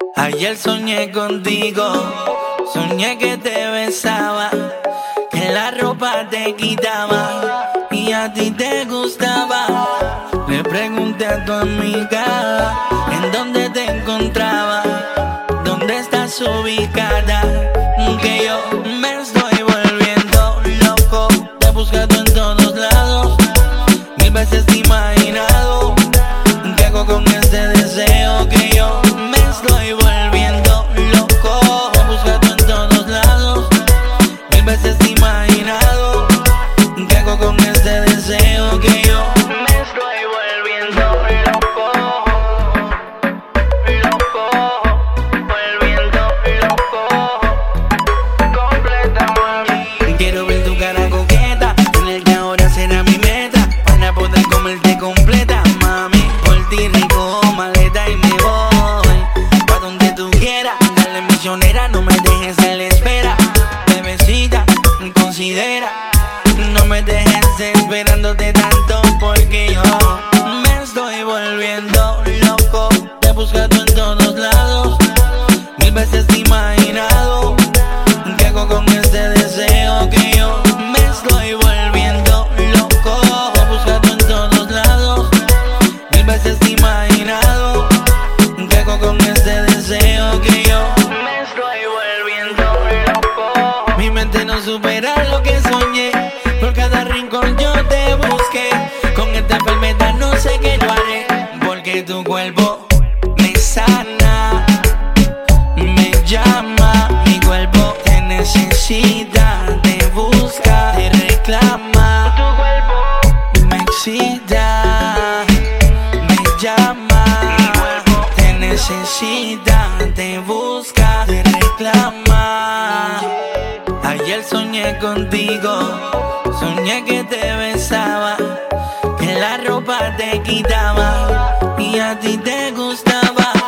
Ayer soñé contigo, soñé que te besaba, que la ropa te quitaba y a ti te gustaba. Le pregunté a tu amiga en dónde te encontraba, dónde estás ubicada, que yo me estoy volviendo loco. Te he buscado en todos lados, mil veces te he imaginado. ¿Qué hago con este deseo? Que yo me estoy volviendo loco. Te he buscado en todos lados, mil veces te he imaginado. ¿Qué hago con este deseo? Que yo me estoy volviendo loco. Loco, volviendo loco. Completamente. Quiero ver tu cara coqueta, tenerte ahora será mi meta, para poder comerte completa, mami. Por ti rico maleta y me voy pa' donde tú quieras. Dale misionera, no me dejes en la espera. Bebecita, considera, no me dejes esperándote tanto, porque yo me estoy volviendo loco. Te he buscado en todos lados, mil veces te he imaginado. ¿Qué hago con este deseo? Que yo me estoy volviendo loco. Te he buscado en todos lados, mil veces te he imaginado. ¿Qué hago con este deseo? Que yo me estoy volviendo loco. Mi mente no supera lo que soñé, por cada rincón yo te busqué. Con esta enfermedad no sé qué yo haré, porque tu cuerpo me sana, me llama. Mi cuerpo te necesita, te busca, te reclama. Tu cuerpo me excita, me llama. Mi cuerpo te necesita, te busca, te reclama. Ayer soñé contigo, soñé que te besaba, que la ropa te quitaba y a ti te gustaba.